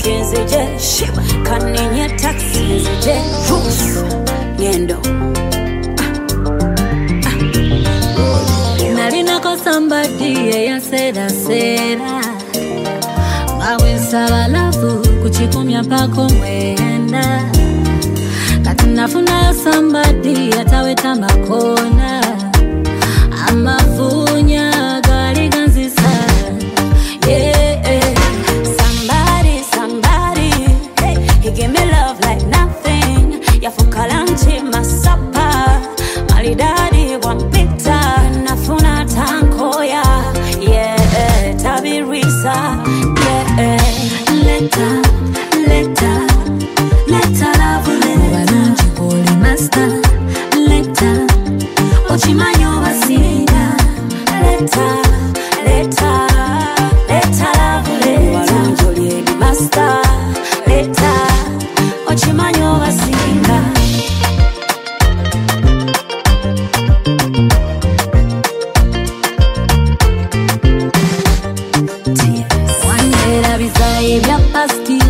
nzije kaninye taxi nzije ngendo nalina ko somebody ya sera mawe sabalafu kuchikumya pako mwenda katunafuna somebody ataweta makona amavunya gali ganzisa somebody hey, he give me love like nothing yafukalanchi masapa malidadi wampita nafuna tankoya tabirisa leta love bananchi koli master leta ochimanyo basinga leta love bananchi master leta ochimanyo basinga vya pasti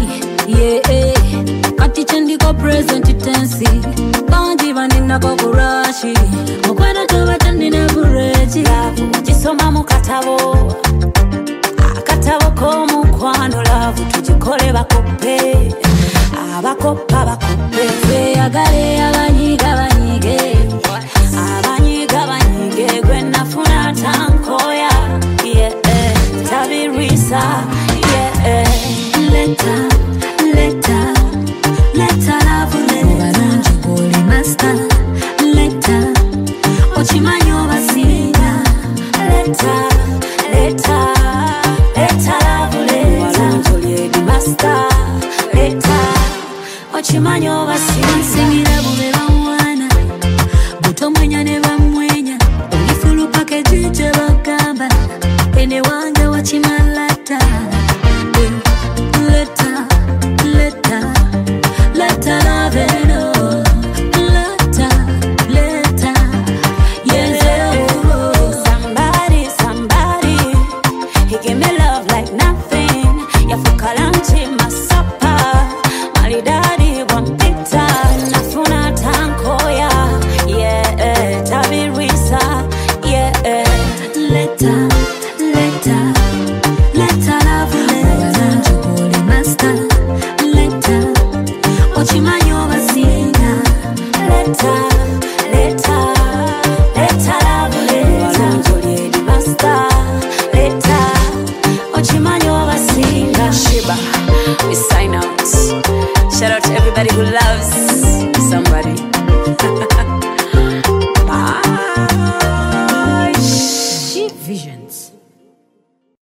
kati chendiko present tensi banji vanina kokurashi mukwenda tobatandina bureji jisoma mukatabo akatabo komukwano lavu tujikole bakope abakopa bakope tweyagale abanyige gwenafuna tankoya tabirisa leta love bananchi koli master leta ochimanyo basinga leta love bananchi master leta ochimanyo basinga singira bube bamwana buto mwenya ne bamwenya ifulu package je bagamba ene wange wachimalata We sign out. Shout out to everybody who loves